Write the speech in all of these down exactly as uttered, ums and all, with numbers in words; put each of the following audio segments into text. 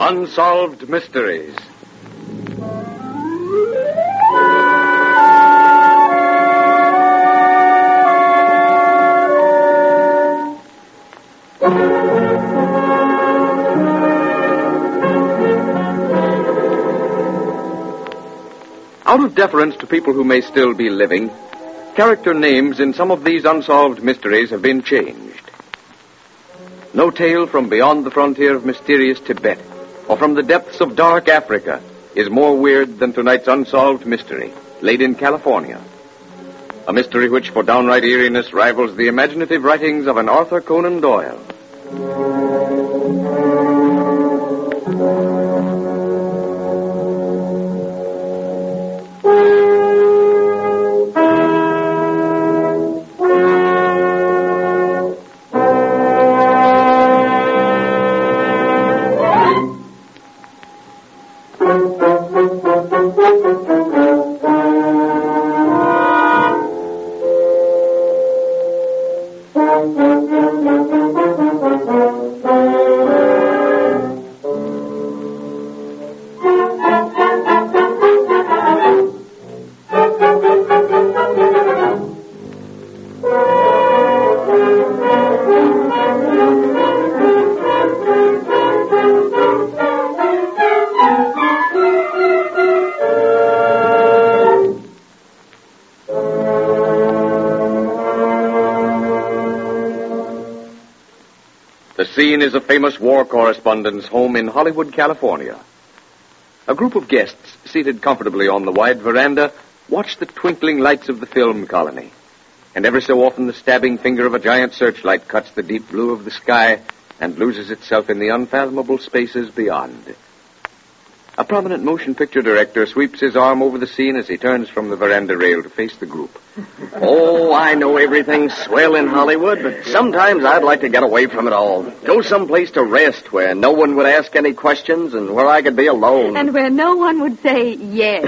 Unsolved Mysteries. Out of deference to people who may still be living, character names in some of these unsolved mysteries have been changed. No tale from beyond the frontier of mysterious Tibet or from the depths of dark Africa is more weird than tonight's unsolved mystery, laid in California. A mystery which, for downright eeriness, rivals the imaginative writings of an Arthur Conan Doyle. The scene is a famous war correspondent's home in Hollywood, California. A group of guests, seated comfortably on the wide veranda, watch the twinkling lights of the film colony. And every so often the stabbing finger of a giant searchlight cuts the deep blue of the sky and loses itself in the unfathomable spaces beyond. A prominent motion picture director sweeps his arm over the scene as he turns from the veranda rail to face the group. Oh, I know everything's swell in Hollywood, but sometimes I'd like to get away from it all. Go someplace to rest where no one would ask any questions and where I could be alone. And where no one would say yes.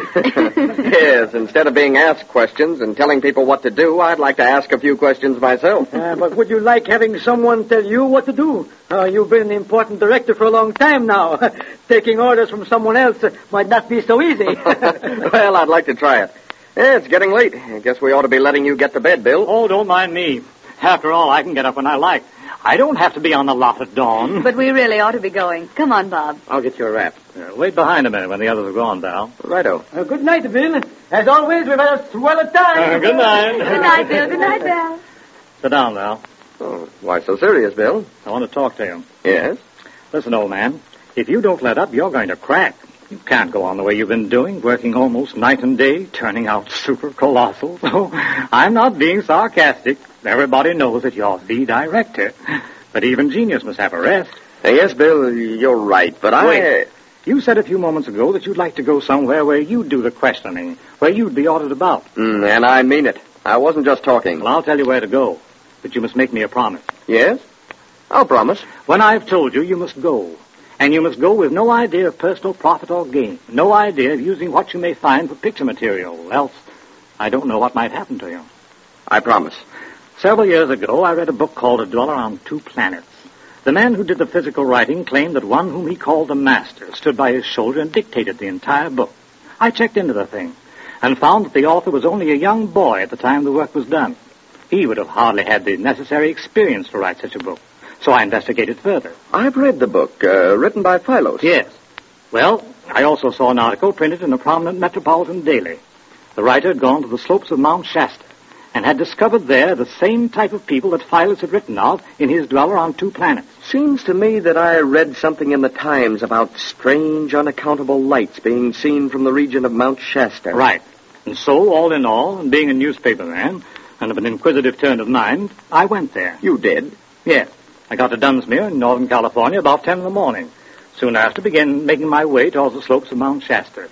Yes, instead of being asked questions and telling people what to do, I'd like to ask a few questions myself. Uh, but would you like having someone tell you what to do? Uh, you've been an important director for a long time now. Taking orders from someone else might not be so easy. Well, I'd like to try it. Yeah, it's getting late. I guess we ought to be letting you get to bed, Bill. Oh, don't mind me. After all, I can get up when I like. I don't have to be on the lot at dawn. But we really ought to be going. Come on, Bob. I'll get you a wrap. Uh, wait behind a minute when the others are gone, Val. Righto. Uh, good night, Bill. As always, we've had a swell of time. Uh, good night. Good night, Bill. Good night, Val. Sit down, Val. Oh, why so serious, Bill? I want to talk to you. Yes? Listen, old man, if you don't let up, you're going to crack. You can't go on the way you've been doing, working almost night and day, turning out super colossals. Oh, I'm not being sarcastic. Everybody knows that you're the director. But even genius must have a rest. Uh, yes, Bill, you're right, but I... Wait. You said a few moments ago that you'd like to go somewhere where you'd do the questioning, where you'd be ordered about. Mm, and I mean it. I wasn't just talking. Well, I'll tell you where to go, but you must make me a promise. Yes? I'll promise. When I've told you, you must go. And you must go with no idea of personal profit or gain. No idea of using what you may find for picture material. Else, I don't know what might happen to you. I promise. Several years ago, I read a book called A Dweller on Two Planets. The man who did the physical writing claimed that one whom he called the master stood by his shoulder and dictated the entire book. I checked into the thing and found that the author was only a young boy at the time the work was done. He would have hardly had the necessary experience to write such a book. So I investigated further. I've read the book, uh, written by Philos. Yes. Well, I also saw an article printed in a prominent metropolitan daily. The writer had gone to the slopes of Mount Shasta and had discovered there the same type of people that Philos had written of in his Dweller on Two Planets. Seems to me that I read something in the Times about strange, unaccountable lights being seen from the region of Mount Shasta. Right. And so, all in all, and being a newspaper man and of an inquisitive turn of mind, I went there. You did? Yes. I got to Dunsmuir in Northern California about ten in the morning. Soon after, began making my way towards the slopes of Mount Shasta.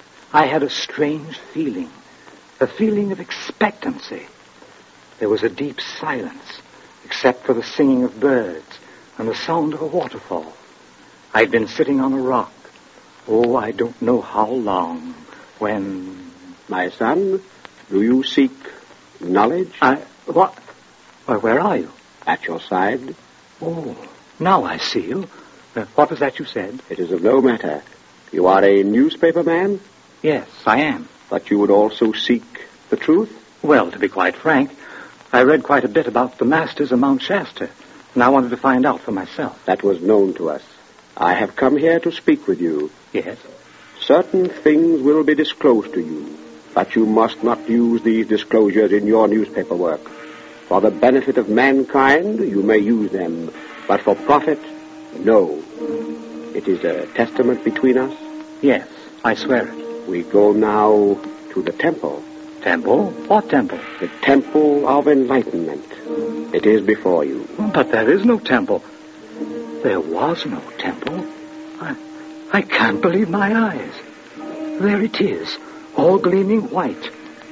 I had a strange feeling, a feeling of expectancy. There was a deep silence, except for the singing of birds and the sound of a waterfall. I'd been sitting on a rock, oh, I don't know how long, when... My son, do you seek knowledge? I... What? Why, where are you? At your side. Oh, now I see you. Uh, what was that you said? It is of no matter. You are a newspaper man, Yes, I am. but you would also seek the truth? Well, to be quite frank, I read quite a bit about the masters of Mount Shasta, and I wanted to find out for myself. That was known to us. I have come here to speak with you. Yes? Certain things will be disclosed to you, but you must not use these disclosures in your newspaper work. For the benefit of mankind, you may use them, but for profit, no. It is a testament between us. Yes, I swear it. We go now to the temple, Temple? What temple? the temple of enlightenment. It is before you. But there is no temple. There was no temple. I, I can't believe my eyes. There it is, all gleaming white.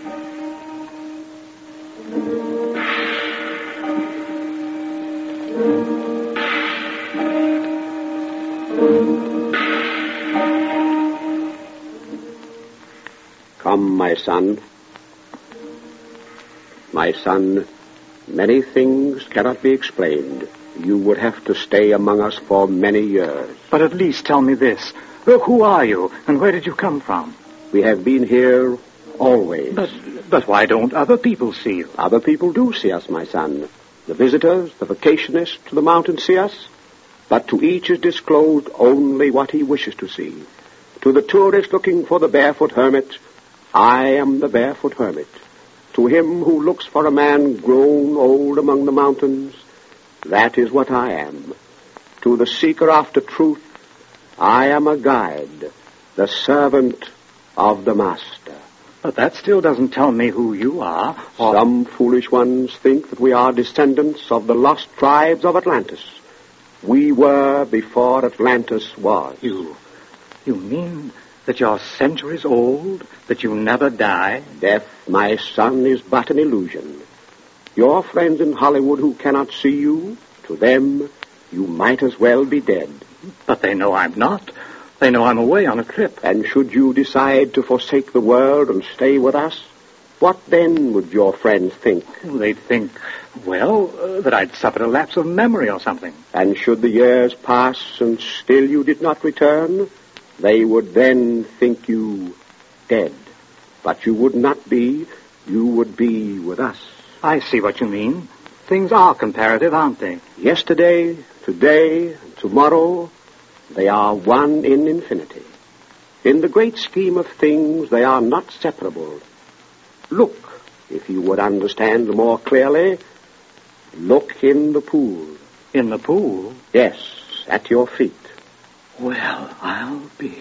Come, my son. My son, many things cannot be explained. You would have to stay among us for many years. But at least tell me this. Uh, Who are you, and where did you come from? We have been here always. But, but why don't other people see you? Other people do see us, my son. The visitors, the vacationists to the mountains see us. But to each is disclosed only what he wishes to see. To the tourist looking for the barefoot hermit, I am the barefoot hermit. To him who looks for a man grown old among the mountains, that is what I am. To the seeker after truth, I am a guide, the servant of the master. But that still doesn't tell me who you are. Or... Some foolish ones think that we are descendants of the lost tribes of Atlantis. We were before Atlantis was. You, you mean that you're centuries old, that you never die? Death, my son, is but an illusion. Your friends in Hollywood who cannot see you, to them, you might as well be dead. But they know I'm not. They know I'm away on a trip. And should you decide to forsake the world and stay with us, what then would your friends think? They'd think, well, uh, that I'd suffered a lapse of memory or something. And should the years pass and still you did not return, they would then think you dead. But you would not be. You would be with us. I see what you mean. Things are comparative, aren't they? Yesterday, today, and tomorrow, they are one in infinity. In the great scheme of things, they are not separable. Look, if you would understand more clearly, look in the pool. In the pool? Yes, at your feet. Well, I'll be.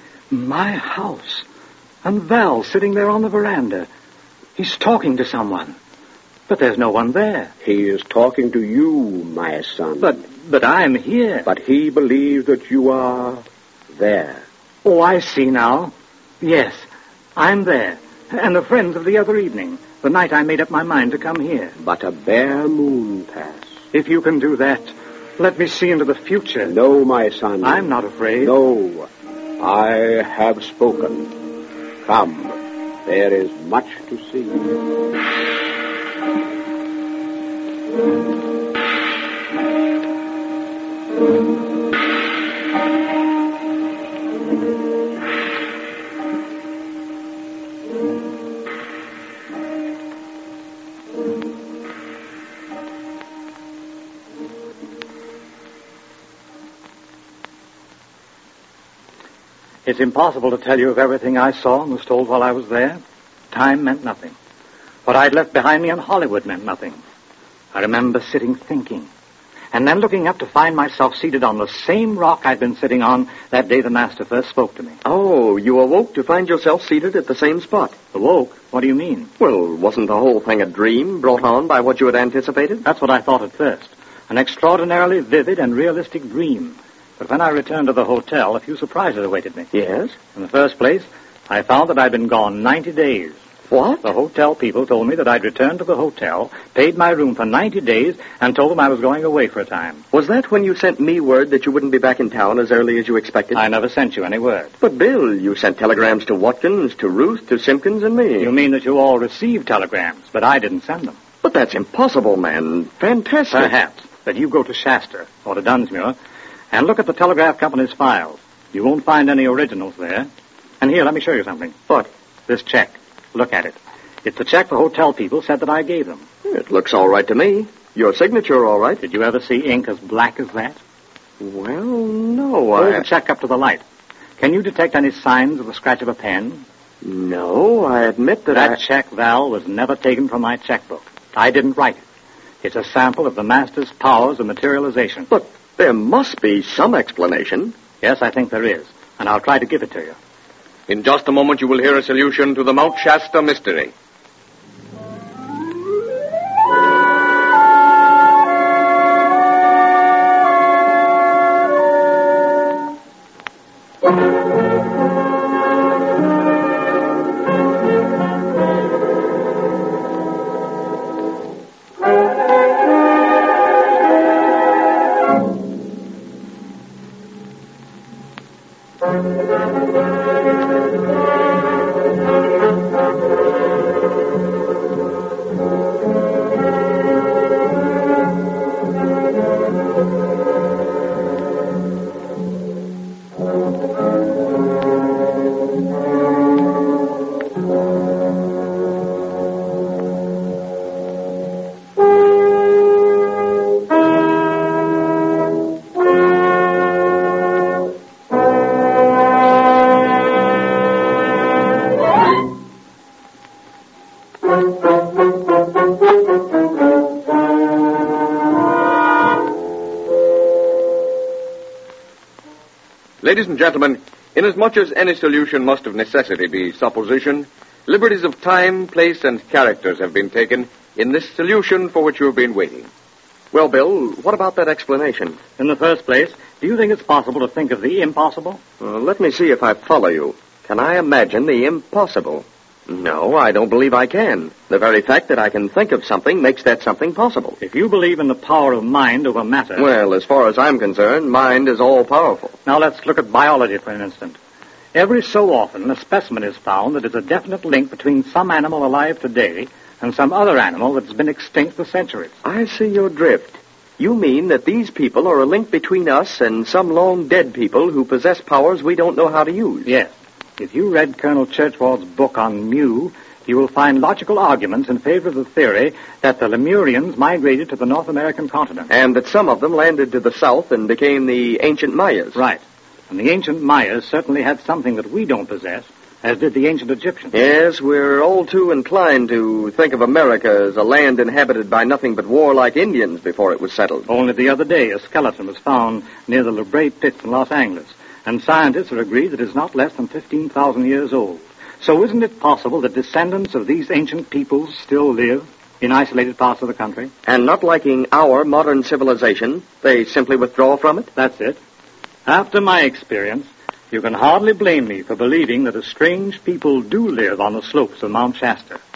My house. And Val sitting there on the veranda. He's talking to someone. But there's no one there. He is talking to you, my son. But, but I'm here. But he believes that you are there. Oh, I see now. Yes, I'm there. And the friends of the other evening, the night I made up my mind to come here. But a bare moon pass. If you can do that, let me see into the future. No, my son. I'm not afraid. No, I have spoken. Come, there is much to see. It's impossible to tell you of everything I saw and was told while I was there. Time meant nothing. What I'd left behind me in Hollywood meant nothing. I remember sitting thinking, and then looking up to find myself seated on the same rock I'd been sitting on that day the master first spoke to me. Oh, you awoke to find yourself seated at the same spot. Awoke? What do you mean? Well, wasn't the whole thing a dream brought on by what you had anticipated? That's what I thought at first. An extraordinarily vivid and realistic dream. But when I returned to the hotel, a few surprises awaited me. Yes? In the first place, I found that I'd been gone ninety days. What? The hotel people told me that I'd returned to the hotel, paid my room for ninety days, and told them I was going away for a time. Was that when you sent me word that you wouldn't be back in town as early as you expected? I never sent you any word. But, Bill, you sent telegrams to Watkins, to Ruth, to Simpkins, and me. You mean that you all received telegrams, but I didn't send them? But that's impossible, man. Fantastic. Perhaps. But you go to Shasta, or to Dunsmuir, and look at the telegraph company's files. You won't find any originals there. And here, let me show you something. What? This check. Look at it. It's the check the hotel people said that I gave them. It looks all right to me. Your signature all right. Did you ever see ink as black as that? Well, no, Hold I... the check up to the light. Can you detect any signs of the scratch of a pen? No, I admit that That I... check, Val, was never taken from my checkbook. I didn't write it. It's a sample of the master's powers of materialization. But there must be some explanation. Yes, I think there is, and I'll try to give it to you. In just a moment, you will hear a solution to the Mount Shasta mystery. Ladies and gentlemen, inasmuch as any solution must of necessity be supposition, liberties of time, place, and characters have been taken in this solution for which you have been waiting. Well, Bill, what about that explanation? In the first place, do you think it's possible to think of the impossible? Uh, let me see if I follow you. Can I imagine the impossible? No, I don't believe I can. The very fact that I can think of something makes that something possible. If you believe in the power of mind over matter... Well, as far as I'm concerned, mind is all-powerful. Now let's look at biology for an instant. Every so often, a specimen is found that is a definite link between some animal alive today and some other animal that's been extinct for centuries. I see your drift. You mean that these people are a link between us and some long-dead people who possess powers we don't know how to use? Yes. If you read Colonel Churchward's book on Mu, you will find logical arguments in favor of the theory that the Lemurians migrated to the North American continent. And that some of them landed to the south and became the ancient Mayas. Right. And the ancient Mayas certainly had something that we don't possess, as did the ancient Egyptians. Yes, we're all too inclined to think of America as a land inhabited by nothing but warlike Indians before it was settled. Only the other day, a skeleton was found near the La Brea pits in Los Angeles, and scientists are agreed that it's not less than fifteen thousand years old. So isn't it possible that descendants of these ancient peoples still live in isolated parts of the country? And not liking our modern civilization, they simply withdraw from it? That's it. After my experience, you can hardly blame me for believing that a strange people do live on the slopes of Mount Shasta.